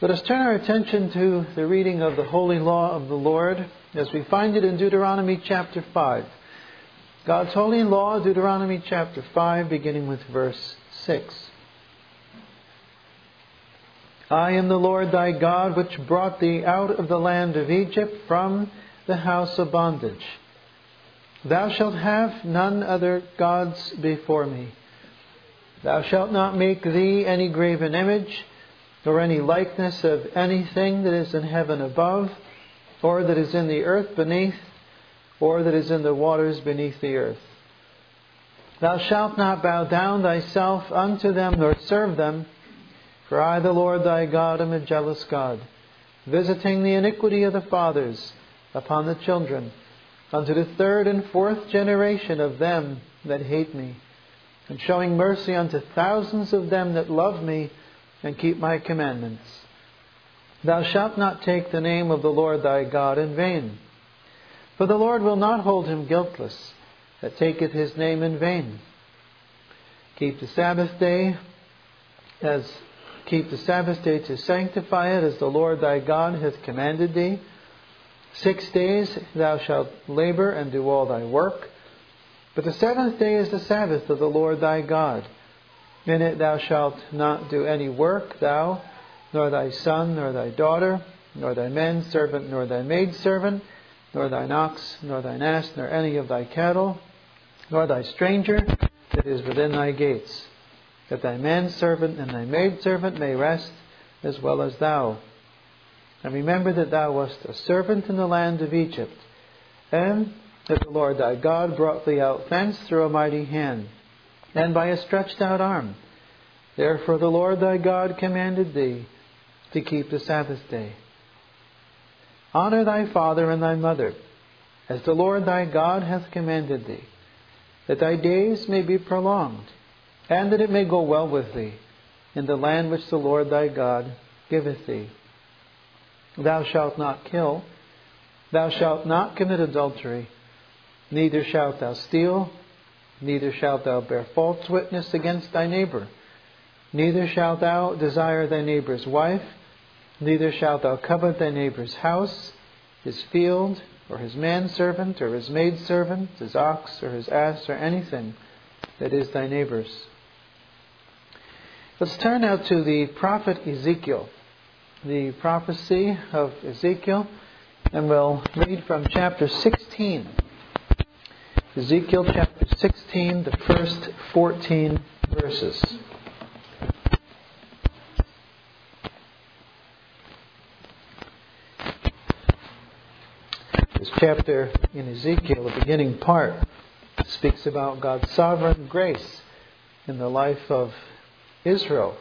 Let us turn our attention to the reading of the holy law of the Lord as we find it in Deuteronomy chapter 5. God's holy law, Deuteronomy chapter 5, beginning with verse 6. I am the Lord thy God, which brought thee out of the land of Egypt from the house of bondage. Thou shalt have none other gods before me. Thou shalt not make thee any graven image, nor any likeness of anything that is in heaven above, or that is in the earth beneath, or that is in the waters beneath the earth. Thou shalt not bow down thyself unto them, nor serve them, for I, the Lord thy God, am a jealous God, visiting the iniquity of the fathers upon the children, unto the third and fourth generation of them that hate me, and showing mercy unto thousands of them that love me, and keep my commandments. Thou shalt not take the name of the Lord thy God in vain. For the Lord will not hold him guiltless that taketh his name in vain. Keep the Sabbath day to sanctify it, as the Lord thy God hath commanded thee. 6 days thou shalt labor and do all thy work. But the seventh day is the Sabbath of the Lord thy God. In it thou shalt not do any work, thou, nor thy son, nor thy daughter, nor thy manservant, nor thy maidservant, nor thine ox, nor thine ass, nor any of thy cattle, nor thy stranger that is within thy gates, that thy manservant and thy maidservant may rest as well as thou. And remember that thou wast a servant in the land of Egypt, and that the Lord thy God brought thee out thence through a mighty hand, and by a stretched out arm. Therefore the Lord thy God commanded thee to keep the Sabbath day. Honor thy father and thy mother, as the Lord thy God hath commanded thee, that thy days may be prolonged, and that it may go well with thee in the land which the Lord thy God giveth thee. Thou shalt not kill, thou shalt not commit adultery, neither shalt thou steal, neither shalt thou bear false witness against thy neighbor, neither shalt thou desire thy neighbor's wife, neither shalt thou covet thy neighbor's house, his field, or his manservant, or his maidservant, his ox, or his ass, or anything that is thy neighbor's. Let's turn now to the prophet Ezekiel, the prophecy of Ezekiel, and we'll read from chapter 16. Ezekiel chapter 16, the first 14 verses. This chapter in Ezekiel, the beginning part, speaks about God's sovereign grace in the life of Israel.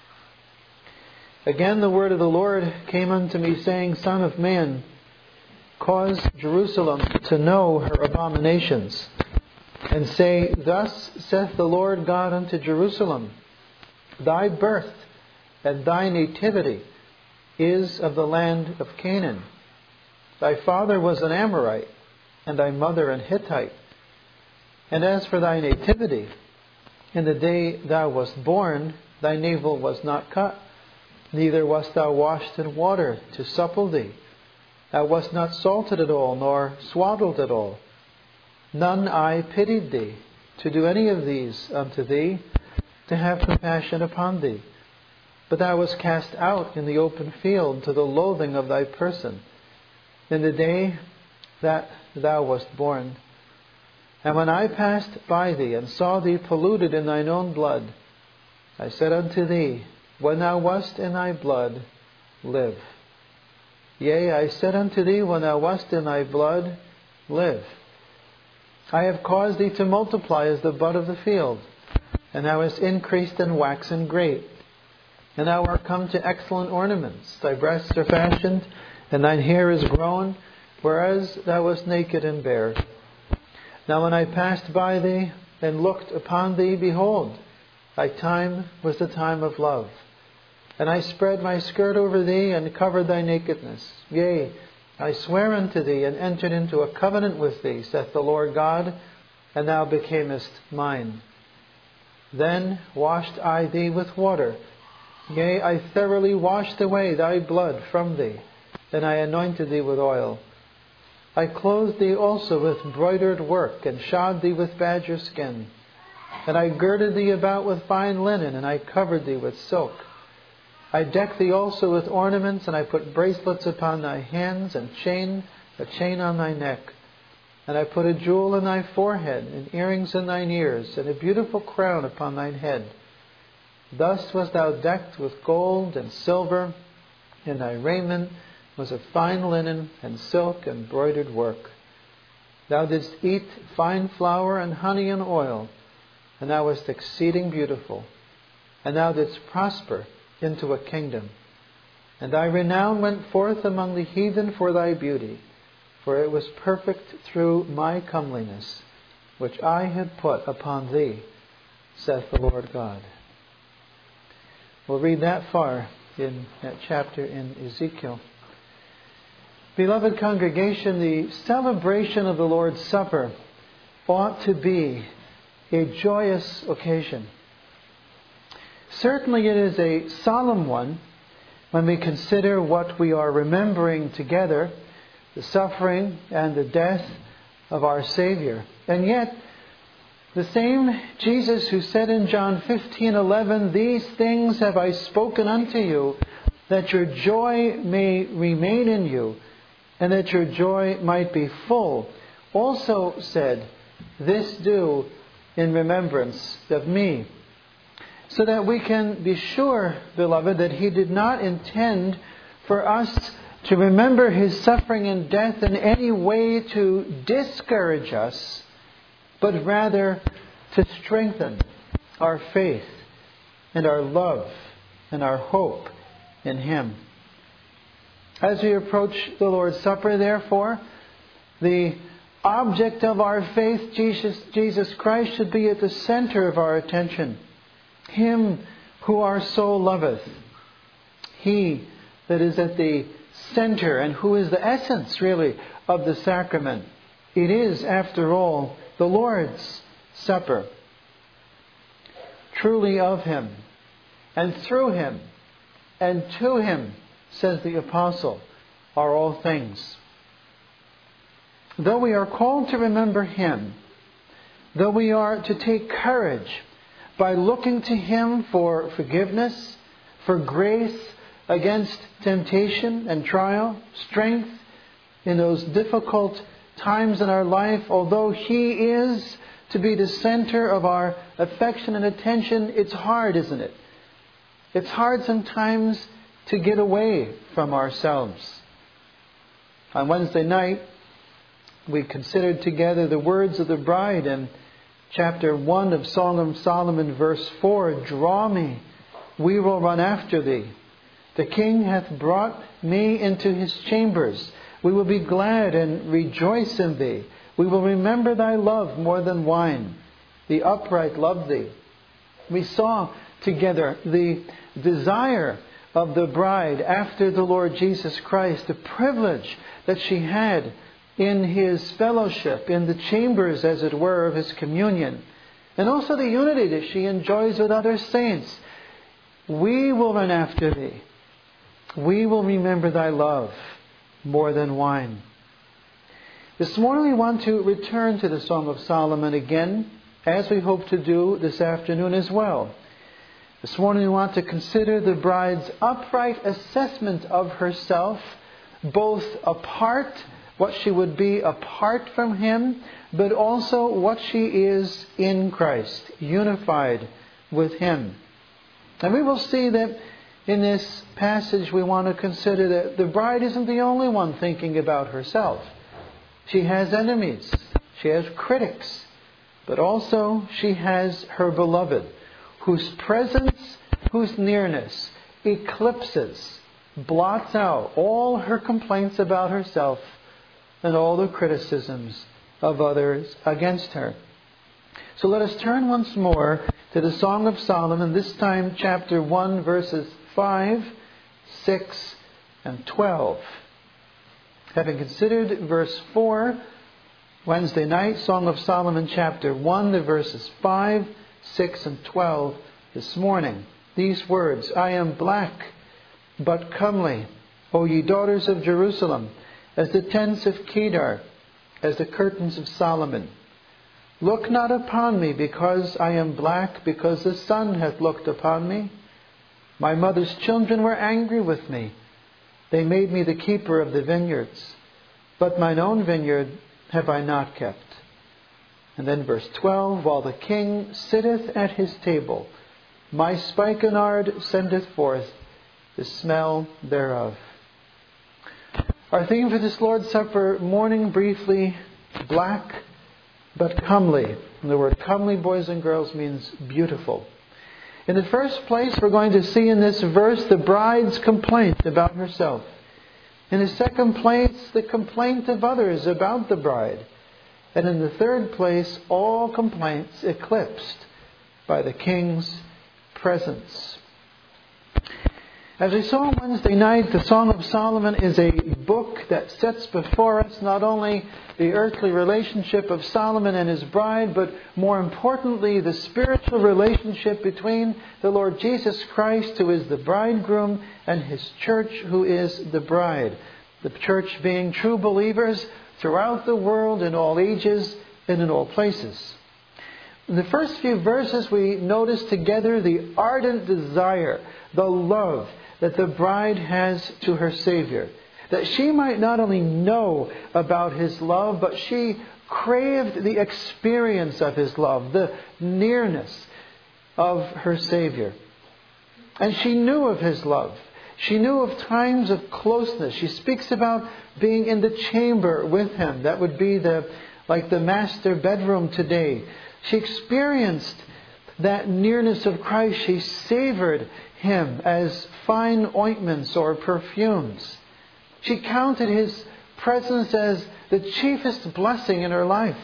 Again the word of the Lord came unto me, saying, Son of man, cause Jerusalem to know her abominations, and say, Thus saith the Lord God unto Jerusalem, Thy birth and thy nativity is of the land of Canaan. Thy father was an Amorite, and thy mother an Hittite. And as for thy nativity, in the day thou wast born, thy navel was not cut, neither wast thou washed in water to supple thee. Thou wast not salted at all, nor swaddled at all. None eye pitied thee, to do any of these unto thee, to have compassion upon thee. But thou wast cast out in the open field to the loathing of thy person, in the day that thou wast born. And when I passed by thee, and saw thee polluted in thine own blood, I said unto thee, When thou wast in thy blood, live. Yea, I said unto thee, when thou wast in thy blood, live. I have caused thee to multiply as the bud of the field, and thou hast increased and waxen great. And thou art come to excellent ornaments. Thy breasts are fashioned, and thine hair is grown, whereas thou wast naked and bare. Now when I passed by thee, and looked upon thee, behold, thy time was the time of love. And I spread my skirt over thee, and covered thy nakedness. Yea, I swear unto thee, and entered into a covenant with thee, saith the Lord God, and thou becamest mine. Then washed I thee with water, Yea, I thoroughly washed away thy blood from thee, and I anointed thee with oil. I clothed thee also with broidered work, and shod thee with badger skin. And I girded thee about with fine linen, and I covered thee with silk. I decked thee also with ornaments, and I put bracelets upon thy hands, and a chain on thy neck. And I put a jewel in thy forehead, and earrings in thine ears, and a beautiful crown upon thine head. Thus wast thou decked with gold and silver, and thy raiment was of fine linen and silk and broidered work. Thou didst eat fine flour and honey and oil, and thou wast exceeding beautiful. And thou didst prosper into a kingdom. And thy renown went forth among the heathen for thy beauty, for it was perfect through my comeliness, which I had put upon thee, saith the Lord God. We'll read that far in that chapter in Ezekiel. Beloved congregation, the celebration of the Lord's Supper ought to be a joyous occasion. Certainly it is a solemn one when we consider what we are remembering together, the suffering and the death of our Savior. And yet, the same Jesus who said in John 15:11, "These things have I spoken unto you, that your joy may remain in you, and that your joy might be full," also said, "This do in remembrance of me." So that we can be sure, beloved, that He did not intend for us to remember His suffering and death in any way to discourage us, but rather to strengthen our faith and our love and our hope in Him. As we approach the Lord's Supper, therefore, the object of our faith, Jesus Christ, should be at the center of our attention. Him who our soul loveth. He that is at the center and who is the essence, really, of the sacrament. It is, after all, the Lord's Supper. Truly of Him, and through Him, and to Him, says the Apostle, are all things. Though we are called to remember Him, though we are to take courage by looking to Him for forgiveness, for grace against temptation and trial, strength in those difficult times in our life, although He is to be the center of our affection and attention, it's hard, isn't it? It's hard sometimes to get away from ourselves. On Wednesday night, we considered together the words of the bride in chapter 1 of Song of Solomon, verse 4, "Draw me, we will run after thee. The King hath brought me into his chambers. We will be glad and rejoice in thee. We will remember thy love more than wine. The upright love thee." We saw together the desire of the bride after the Lord Jesus Christ, the privilege that she had in His fellowship, in the chambers, as it were, of His communion, and also the unity that she enjoys with other saints. We will run after thee. We will remember thy love more than wine. This morning we want to return to the Song of Solomon again, as we hope to do this afternoon as well. This morning we want to consider the bride's upright assessment of herself, both apart, what she would be apart from Him, but also what she is in Christ, unified with Him. And we will see that in this passage we want to consider that the bride isn't the only one thinking about herself. She has enemies, she has critics, but also she has her beloved, whose presence, whose nearness eclipses, blots out all her complaints about herself and all the criticisms of others against her. So let us turn once more to the Song of Solomon, this time chapter 1, verses 5, 6, and 12. Having considered verse 4 Wednesday night, Song of Solomon chapter 1, the verses 5, 6, and 12 this morning. these words, I am black, but comely, O ye daughters of Jerusalem, as the tents of Kedar, as the curtains of Solomon. Look not upon me, because I am black, because the sun hath looked upon me. My mother's children were angry with me. They made me the keeper of the vineyards. But mine own vineyard have I not kept. And then verse 12, while the king sitteth at his table, my spikenard sendeth forth the smell thereof. Our theme for this Lord's Supper morning, briefly, black but comely. And the word comely, boys and girls, means beautiful. In the first place, we're going to see in this verse the bride's complaint about herself. In the second place, the complaint of others about the bride. And in the third place, all complaints eclipsed by the king's presence. As we saw on Wednesday night, the Song of Solomon is a book that sets before us not only the earthly relationship of Solomon and his bride, but more importantly, the spiritual relationship between the Lord Jesus Christ, who is the bridegroom, and his church, who is the bride. The church being true believers throughout the world, in all ages, and in all places. In the first few verses, we notice together the ardent desire, the love that the bride has to her Savior. That she might not only know about His love, but she craved the experience of His love, the nearness of her Savior. And she knew of His love. She knew of times of closeness. She speaks about being in the chamber with Him. That would be like the master bedroom today. She experienced that nearness of Christ. She savored Him as fine ointments or perfumes. She counted His presence as the chiefest blessing in her life.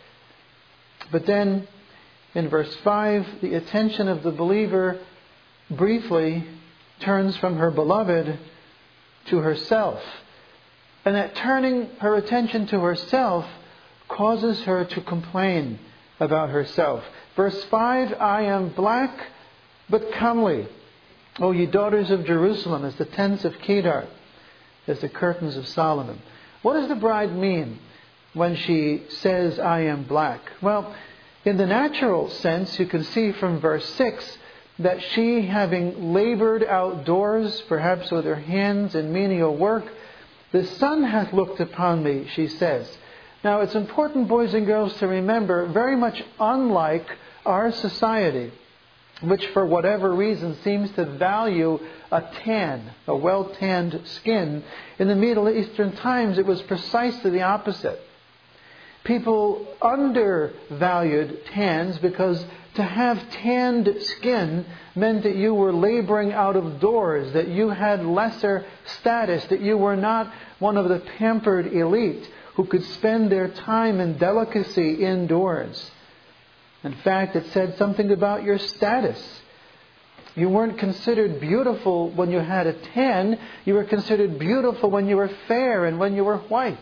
But then, in verse 5, the attention of the believer briefly turns from her beloved to herself. And that turning her attention to herself causes her to complain about herself. Verse 5, I am black but comely, O ye daughters of Jerusalem, as the tents of Kedar, as the curtains of Solomon. What does the bride mean when she says, I am black? Well, in the natural sense, you can see from verse 6 that she, having labored outdoors, perhaps with her hands in menial work, the sun hath looked upon me, she says. Now, it's important, boys and girls, to remember, very much unlike our society, which for whatever reason seems to value a tan, a well-tanned skin. In the Middle Eastern times, it was precisely the opposite. People undervalued tans because to have tanned skin meant that you were laboring out of doors, that you had lesser status, that you were not one of the pampered elite who could spend their time in delicacy indoors. In fact, it said something about your status. You weren't considered beautiful when you had a tan. You were considered beautiful when you were fair and when you were white.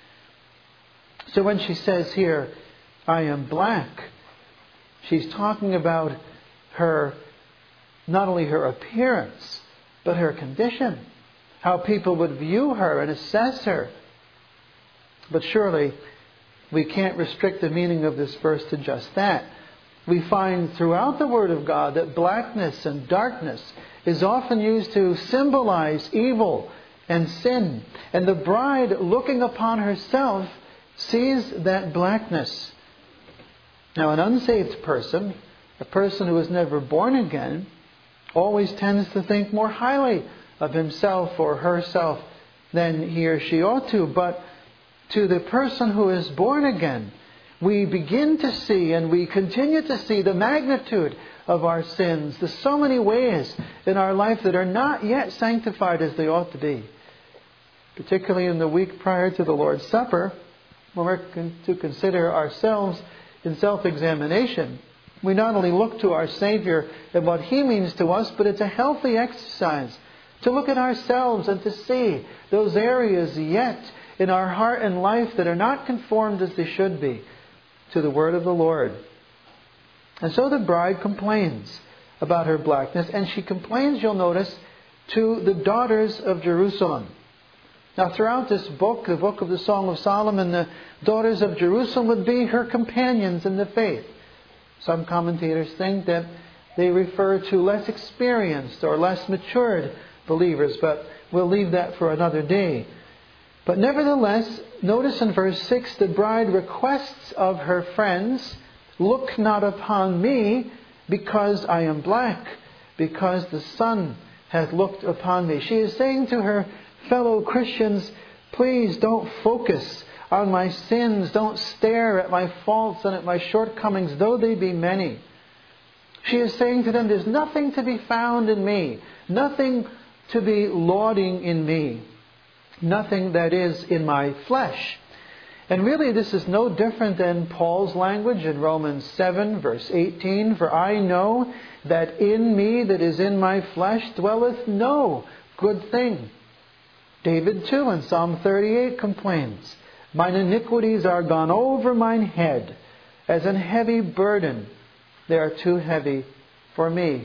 So when she says here, I am black, she's talking about her, not only her appearance, but her condition. How people would view her and assess her. But surely we can't restrict the meaning of this verse to just that. We find throughout the Word of God that blackness and darkness is often used to symbolize evil and sin. And the bride, looking upon herself, sees that blackness. Now, an unsaved person, a person who is never born again, always tends to think more highly of himself or herself than he or she ought to. But to the person who is born again, we begin to see and we continue to see the magnitude of our sins. There's so many ways in our life that are not yet sanctified as they ought to be. Particularly in the week prior to the Lord's Supper, when we're to consider ourselves in self-examination, we not only look to our Savior and what He means to us, but it's a healthy exercise to look at ourselves and to see those areas yet in our heart and life that are not conformed as they should be to the Word of the Lord. And so the bride complains about her blackness. And she complains, you'll notice, to the daughters of Jerusalem. Now, throughout this book, the book of the Song of Solomon, the daughters of Jerusalem would be her companions in the faith. Some commentators think that they refer to less experienced or less matured believers, but we'll leave that for another day. But nevertheless, notice in verse 6, the bride requests of her friends, "Look not upon me, because I am black, because the sun hath looked upon me." She is saying to her fellow Christians, please don't focus on my sins. Don't stare at my faults and at my shortcomings, though they be many. She is saying to them, there's nothing to be found in me. Nothing to be lauding in me. Nothing that is in my flesh. And really this is no different than Paul's language in Romans 7 verse 18. "For I know that in me that is in my flesh dwelleth no good thing." David too in Psalm 38 complains, "Mine iniquities are gone over mine head, as an heavy burden. They are too heavy for me."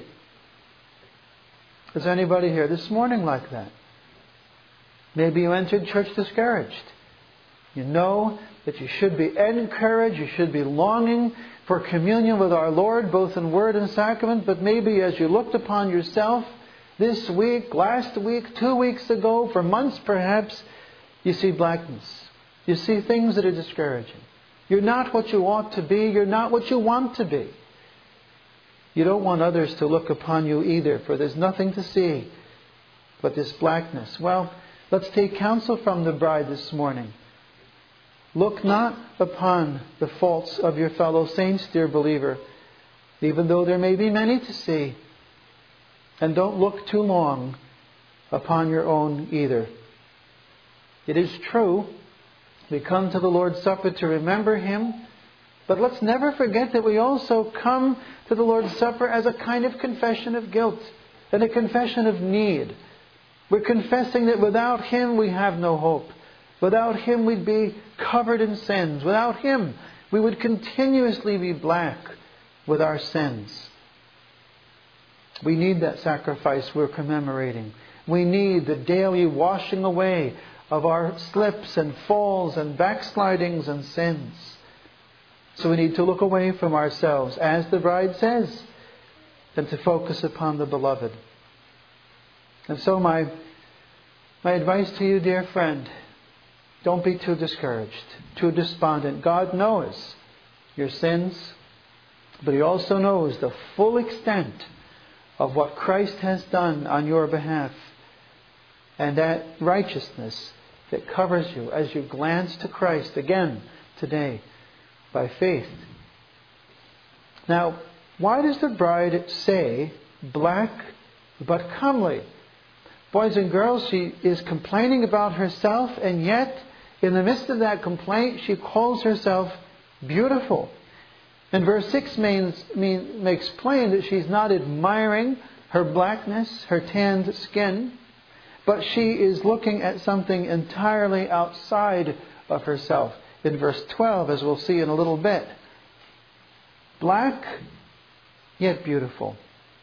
Is anybody here this morning like that? Maybe you entered church discouraged. You know that you should be encouraged, you should be longing for communion with our Lord, both in word and sacrament, but maybe as you looked upon yourself this week, last week, 2 weeks ago, for months perhaps, you see blackness. You see things that are discouraging. You're not what you ought to be. You're not what you want to be. You don't want others to look upon you either, for there's nothing to see but this blackness. Well, let's take counsel from the bride this morning. Look not upon the faults of your fellow saints, dear believer, even though there may be many to see. And don't look too long upon your own either. It is true, we come to the Lord's Supper to remember Him, but let's never forget that we also come to the Lord's Supper as a kind of confession of guilt and a confession of need. We're confessing that without Him we have no hope. Without Him we'd be covered in sins. Without Him we would continuously be black with our sins. We need that sacrifice we're commemorating. We need the daily washing away of our slips and falls and backslidings and sins. So we need to look away from ourselves, as the bride says, and to focus upon the beloved. And so my advice to you, dear friend, don't be too discouraged, too despondent. God knows your sins, but He also knows the full extent of what Christ has done on your behalf, and that righteousness that covers you as you glance to Christ again today by faith. Now, why does the bride say, "Black but comely"? Boys and girls, she is complaining about herself, and yet in the midst of that complaint she calls herself beautiful. And verse 6 makes plain that she's not admiring her blackness, her tanned skin, but she is looking at something entirely outside of herself. In verse 12, as we'll see in a little bit. Black, yet beautiful.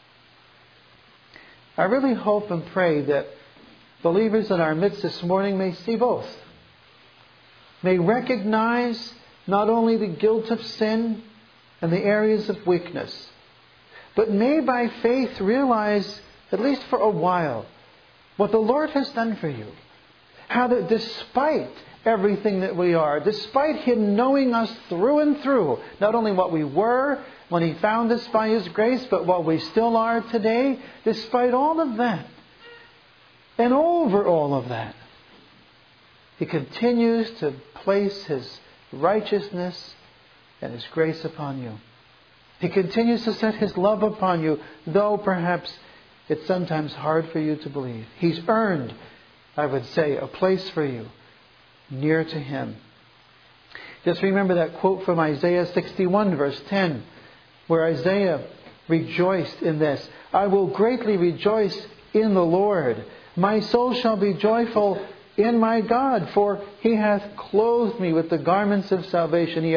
I really hope and pray that believers in our midst this morning may see both. May recognize not only the guilt of sin and the areas of weakness, but may by faith realize, at least for a while, what the Lord has done for you. How that despite everything that we are, despite Him knowing us through and through, not only what we were when He found us by His grace, but what we still are today, despite all of that, and over all of that, He continues to place His righteousness and His grace upon you. He continues to set His love upon you, though perhaps it's sometimes hard for you to believe. He's earned, I would say, a place for you near to Him. Just remember that quote from Isaiah 61 verse 10, where Isaiah rejoiced in this. "I will greatly rejoice in the Lord. My soul shall be joyful in my God, for He hath clothed me with the garments of salvation. He hath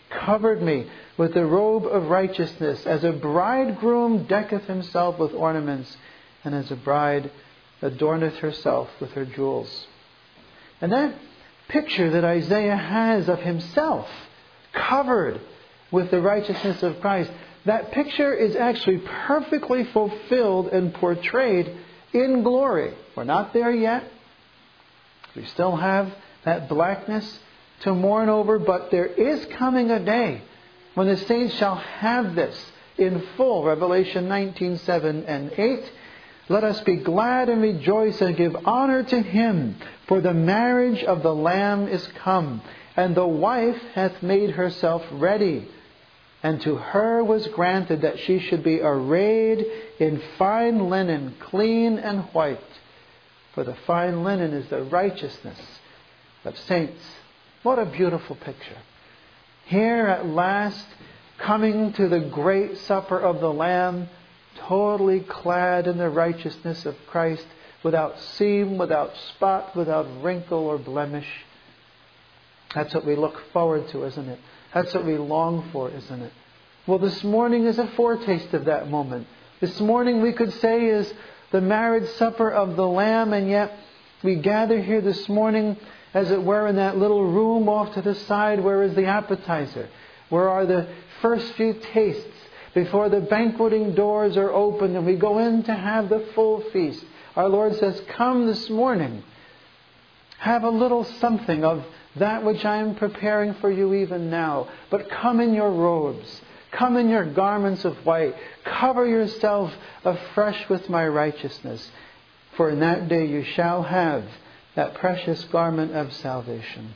covered me with the robe of righteousness, as a bridegroom decketh himself with ornaments, and as a bride adorneth herself with her jewels. And that picture that Isaiah has of himself covered with the righteousness of Christ, that picture is actually perfectly fulfilled and portrayed in glory. We're not there yet. We still have that blackness to mourn over, but there is coming a day when the saints shall have this in full. Revelation 19:7 and 8. Let us be glad and rejoice and give honor to Him, for the marriage of the Lamb is come, and the wife hath made herself ready. And to her was granted that she should be arrayed in fine linen, clean and white. For the fine linen is the righteousness of saints. What a beautiful picture. Here at last, coming to the great supper of the Lamb, totally clad in the righteousness of Christ, without seam, without spot, without wrinkle or blemish. That's what we look forward to, isn't it? That's what we long for, isn't it? Well, this morning is a foretaste of that moment. This morning, we could say, is the marriage supper of the Lamb, and yet we gather here this morning, as it were, in that little room off to the side. Where is the appetizer? Where are the first few tastes before the banqueting doors are opened and we go in to have the full feast? Our Lord says, come this morning. Have a little something of that which I am preparing for you even now. But come in your robes. Come in your garments of white. Cover yourself afresh with my righteousness. For in that day you shall have that precious garment of salvation.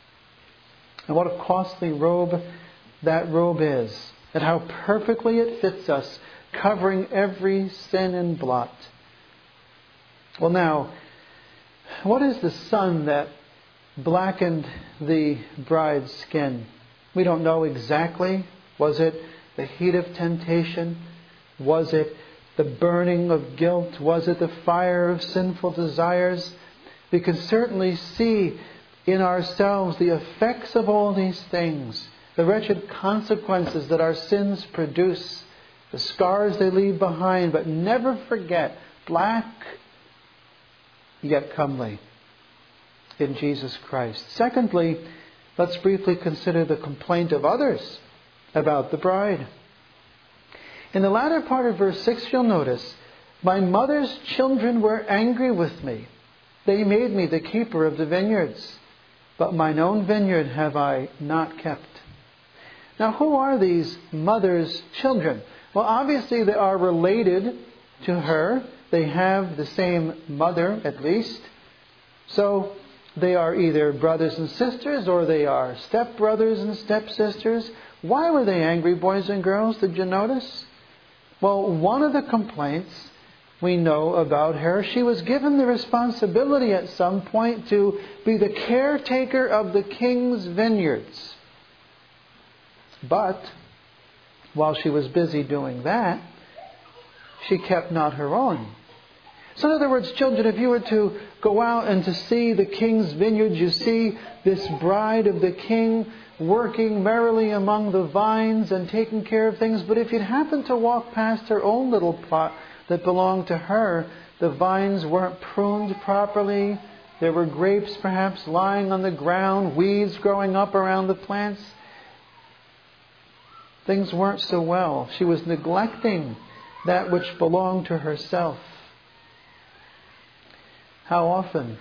And what a costly robe that robe is. And how perfectly it fits us, covering every sin and blot. Well, now, what is the sun that blackened the bride's skin? We don't know exactly. Was it the heat of temptation? Was it the burning of guilt? Was it the fire of sinful desires? We can certainly see in ourselves the effects of all these things, the wretched consequences that our sins produce, the scars they leave behind, but never forget, black yet comely in Jesus Christ. Secondly, let's briefly consider the complaint of others about the bride. In the latter part of verse 6, you'll notice, my mother's children were angry with me. They made me the keeper of the vineyards, but mine own vineyard have I not kept. Now, who are these mother's children? Well, obviously they are related to her. They have the same mother, at least. So they are either brothers and sisters, or they are stepbrothers and stepsisters. Why were they angry, boys and girls? Did you notice? Well, one of the complaints we know about her, she was given the responsibility at some point to be the caretaker of the king's vineyards. But while she was busy doing that, she kept not her own. So in other words, children, if you were to go out and to see the king's vineyards, you see this bride of the king working merrily among the vines and taking care of things. But if you'd happen to walk past her own little plot that belonged to her, the vines weren't pruned properly. There were grapes perhaps lying on the ground, weeds growing up around the plants. Things weren't so well. She was neglecting that which belonged to herself. How often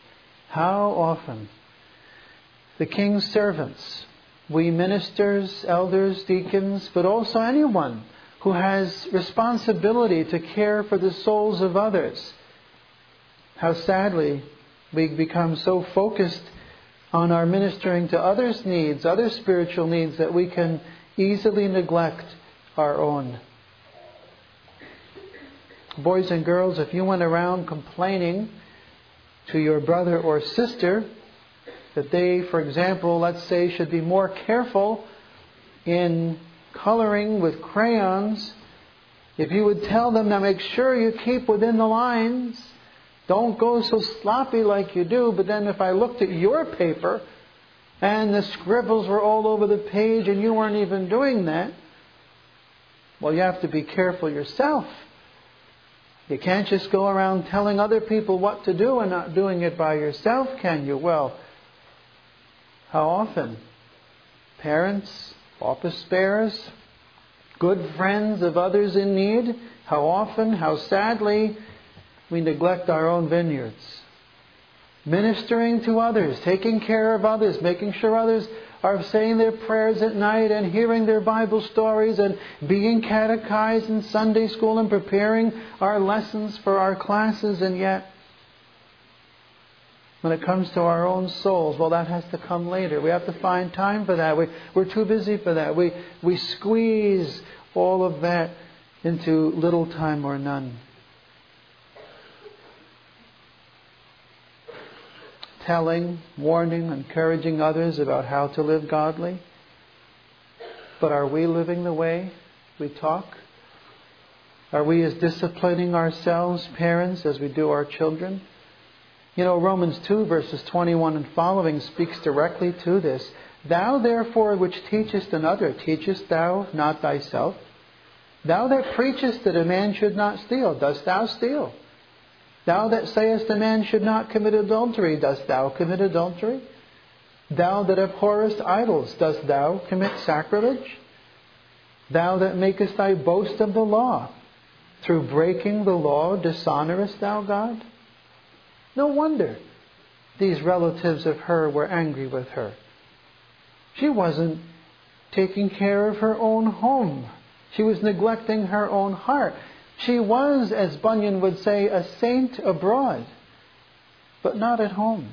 the king's servants, we ministers, elders, deacons, but also anyone who has responsibility to care for the souls of others, how sadly we become so focused on our ministering to others' needs, other spiritual needs, that we can easily neglect our own. Boys and girls, if you went around complaining to your brother or sister that they, for example, let's say, should be more careful in coloring with crayons, if you would tell them, now make sure you keep within the lines, don't go so sloppy like you do, but then if I looked at your paper and the scribbles were all over the page and you weren't even doing that. Well, you have to be careful yourself. You can't just go around telling other people what to do and not doing it by yourself, can you? Well, how often? Parents, office bearers, good friends of others in need, how often, how sadly, we neglect our own vineyards. Ministering to others, taking care of others, making sure others are saying their prayers at night and hearing their Bible stories and being catechized in Sunday school and preparing our lessons for our classes. And yet, when it comes to our own souls, well, that has to come later. We have to find time for that. We're too busy for that. We squeeze all of that into little time or none. Telling, warning, encouraging others about how to live godly. But are we living the way we talk? Are we as disciplining ourselves, parents, as we do our children? You know, Romans 2 verses 21 and following speaks directly to this. Thou therefore which teachest another, teachest thou not thyself? Thou that preachest that a man should not steal, dost thou steal? Thou that sayest a man should not commit adultery, dost thou commit adultery? Thou that abhorrest idols, dost thou commit sacrilege? Thou that makest thy boast of the law, through breaking the law dishonourest thou God? No wonder these relatives of her were angry with her. She wasn't taking care of her own home. She was neglecting her own heart. She was, as Bunyan would say, a saint abroad, but not at home.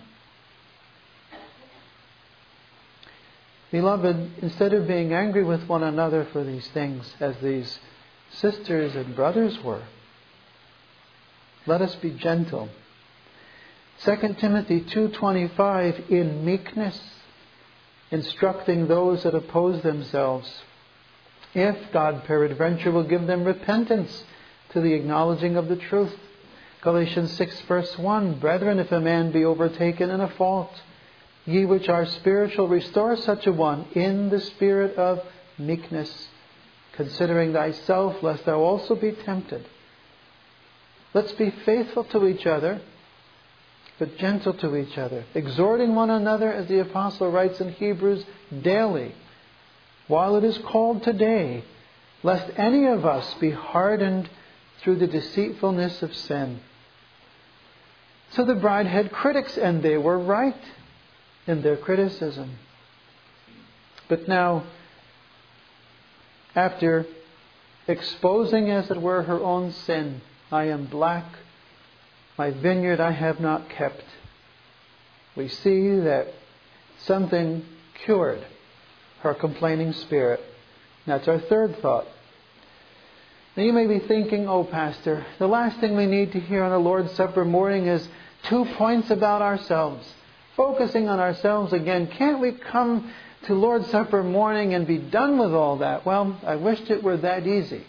Beloved, instead of being angry with one another for these things, as these sisters and brothers were, let us be gentle. 2 Timothy 2:25, in meekness, instructing those that oppose themselves, if God peradventure will give them repentance to the acknowledging of the truth. Galatians 6 verse 1, brethren, if a man be overtaken in a fault, ye which are spiritual, restore such a one in the spirit of meekness, considering thyself, lest thou also be tempted. Let's be faithful to each other, but gentle to each other, exhorting one another, as the apostle writes in Hebrews, daily, while it is called today, lest any of us be hardened through the deceitfulness of sin. So the bride had critics, and they were right in their criticism. But now, after exposing, as it were, her own sin, I am black, my vineyard I have not kept, we see that something cured her complaining spirit. That's our third thought. Now you may be thinking, oh Pastor, the last thing we need to hear on the Lord's Supper morning is 2 points about ourselves. Focusing on ourselves again. Can't we come to Lord's Supper morning and be done with all that? Well, I wished it were that easy.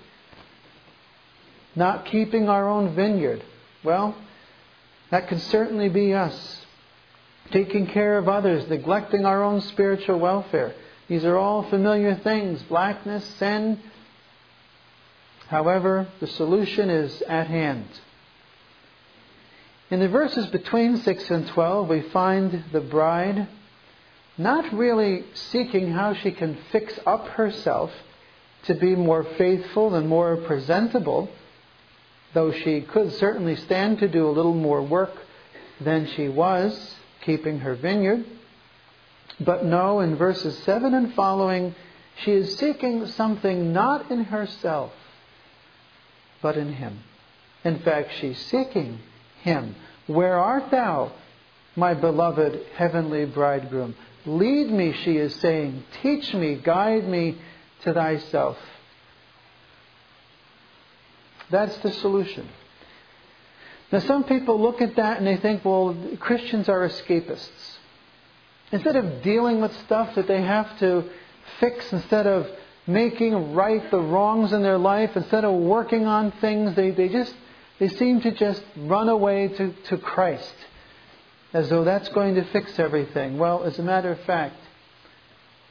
Not keeping our own vineyard. Well, that can certainly be us. Taking care of others, neglecting our own spiritual welfare. These are all familiar things. Blackness, sin. However, the solution is at hand. In the verses between 6 and 12, we find the bride not really seeking how she can fix up herself to be more faithful and more presentable, though she could certainly stand to do a little more work than she was, keeping her vineyard. But no, in verses 7 and following, she is seeking something not in herself, but in Him. In fact, she's seeking Him. Where art thou, my beloved heavenly bridegroom? Lead me, she is saying. Teach me, guide me to thyself. That's the solution. Now some people look at that and they think, well, Christians are escapists. Instead of dealing with stuff that they have to fix, instead of making right the wrongs in their life, instead of working on things, they seem to just run away to Christ, as though that's going to fix everything. Well, as a matter of fact,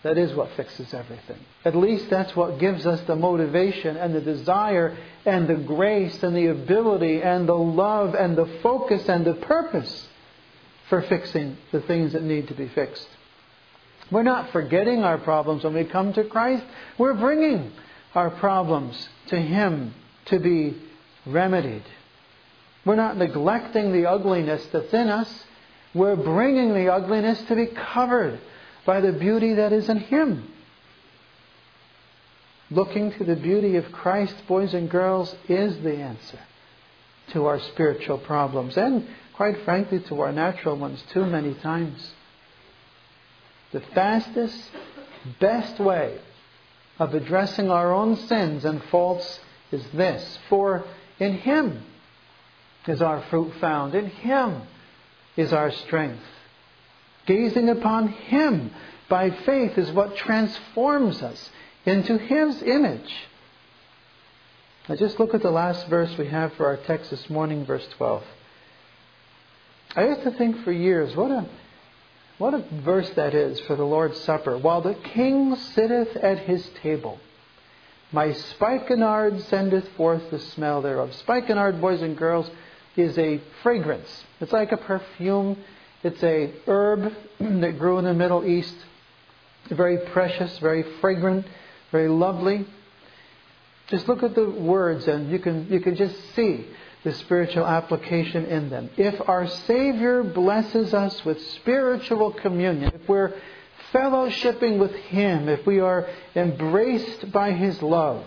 that is what fixes everything. At least that's what gives us the motivation and the desire and the grace and the ability and the love and the focus and the purpose for fixing the things that need to be fixed. We're not forgetting our problems when we come to Christ. We're bringing our problems to Him to be remedied. We're not neglecting the ugliness that's in us. We're bringing the ugliness to be covered by the beauty that is in Him. Looking to the beauty of Christ, boys and girls, is the answer to our spiritual problems, and quite frankly to our natural ones too many times. The fastest, best way of addressing our own sins and faults is this: for in Him is our fruit found. In Him is our strength. Gazing upon Him by faith is what transforms us into His image. Now just look at the last verse we have for our text this morning, verse 12. I used to think for years, what a verse that is for the Lord's Supper. While the King sitteth at His table, my spikenard sendeth forth the smell thereof. Spikenard, boys and girls, is a fragrance. It's like a perfume. It's a herb that grew in the Middle East. Very precious, very fragrant, very lovely. Just look at the words and you can just see the spiritual application in them. If our Savior blesses us with spiritual communion, if we're fellowshipping with Him, if we are embraced by His love,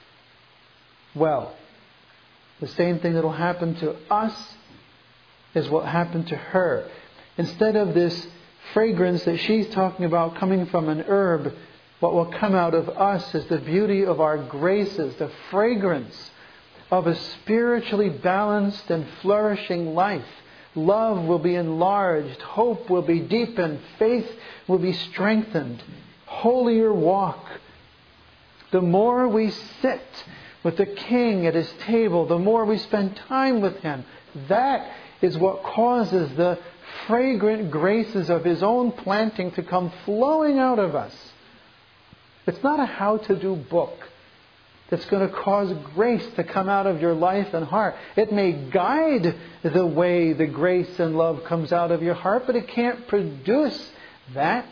well, the same thing that will happen to us is what happened to her. Instead of this fragrance that she's talking about coming from an herb, what will come out of us is the beauty of our graces, the fragrance of a spiritually balanced and flourishing life. Love will be enlarged, hope will be deepened, faith will be strengthened, holier walk. The more we sit with the King at His table, the more we spend time with Him, that is what causes the fragrant graces of His own planting to come flowing out of us. It's not a how-to-do book that's going to cause grace to come out of your life and heart. It may guide the way the grace and love comes out of your heart, but it can't produce that.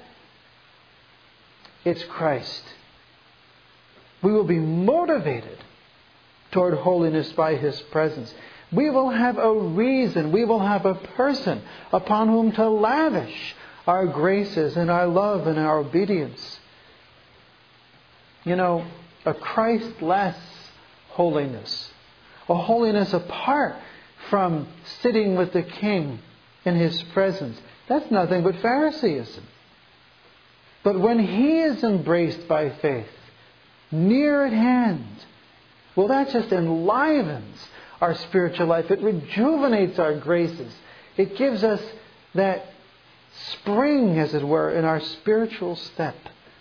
It's Christ. We will be motivated toward holiness by His presence. We will have a reason, we will have a person upon whom to lavish our graces and our love and our obedience. You know, a Christ-less holiness, a holiness apart from sitting with the King in His presence, that's nothing but Phariseeism. But when He is embraced by faith, near at hand, well, that just enlivens our spiritual life. It rejuvenates our graces. It gives us that spring, as it were, in our spiritual step.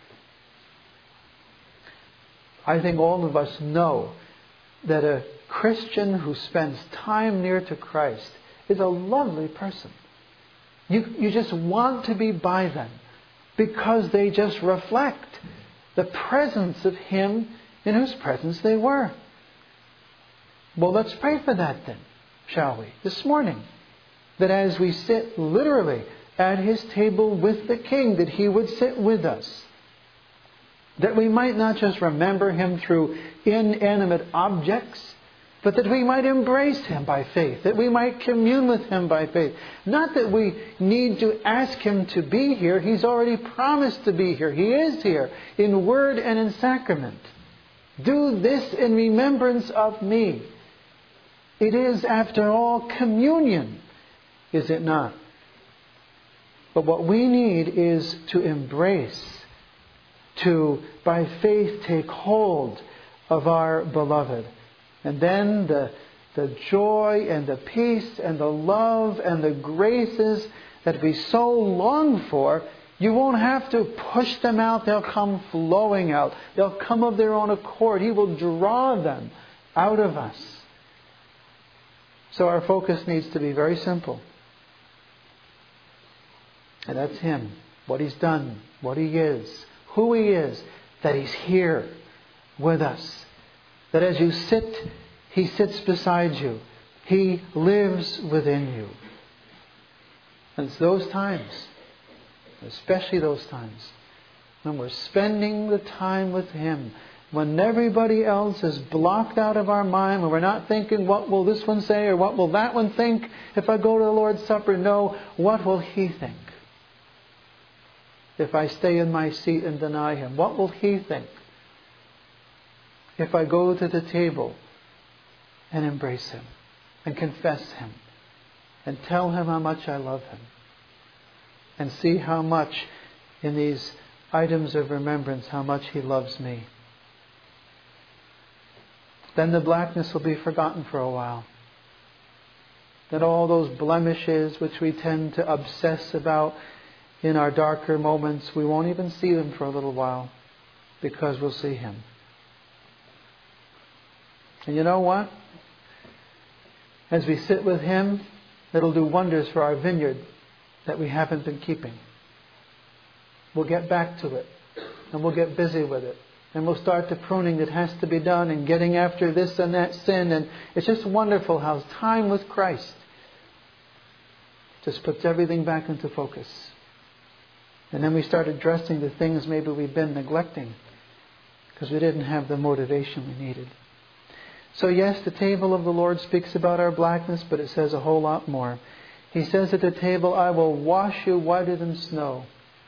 I think all of us know that a Christian who spends time near to Christ is a lovely person. You just want to be by them because they just reflect the presence of Him in whose presence they were. Well, let's pray for that then, shall we, this morning. That as we sit literally at His table with the King, that He would sit with us. That we might not just remember Him through inanimate objects, but that we might embrace Him by faith. That we might commune with Him by faith. Not that we need to ask Him to be here. He's already promised to be here. He is here in word and in sacrament. Do this in remembrance of me. It is, after all, communion, is it not? But what we need is to embrace, to, by faith, take hold of our beloved. And then the joy and the peace and the love and the graces that we so long for, you won't have to push them out. They'll come flowing out. They'll come of their own accord. He will draw them out of us. So our focus needs to be very simple. And that's Him, what He's done, what He is, who He is, that He's here with us. That as you sit, He sits beside you. He lives within you. And it's those times, especially those times, when we're spending the time with Him, when everybody else is blocked out of our mind, when we're not thinking, what will this one say or what will that one think if I go to the Lord's Supper? No, what will He think? If I stay in my seat and deny Him, what will He think? If I go to the table and embrace Him and confess Him and tell Him how much I love Him and see how much in these items of remembrance, how much He loves me. Then the blackness will be forgotten for a while. Then all those blemishes which we tend to obsess about in our darker moments, we won't even see them for a little while because we'll see Him. And you know what? As we sit with Him, it'll do wonders for our vineyard that we haven't been keeping. We'll get back to it and we'll get busy with it. And we'll start the pruning that has to be done and getting after this and that sin. And it's just wonderful how time with Christ just puts everything back into focus. And then we start addressing the things maybe we've been neglecting because we didn't have the motivation we needed. So yes, the table of the Lord speaks about our blackness, but it says a whole lot more. He says at the table, I will wash you whiter than snow.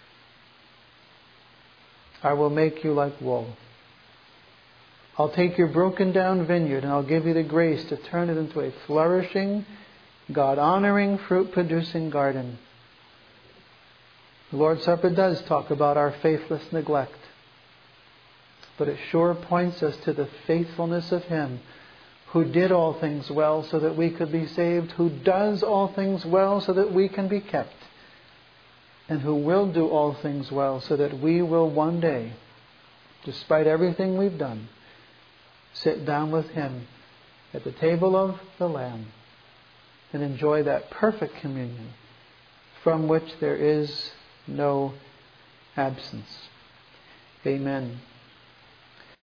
I will make you like wool. I'll take your broken down vineyard and I'll give you the grace to turn it into a flourishing, God-honoring, fruit-producing garden. The Lord's Supper does talk about our faithless neglect. But it sure points us to the faithfulness of Him who did all things well so that we could be saved, who does all things well so that we can be kept, and who will do all things well so that we will one day, despite everything we've done, sit down with Him at the table of the Lamb and enjoy that perfect communion from which there is no absence. Amen.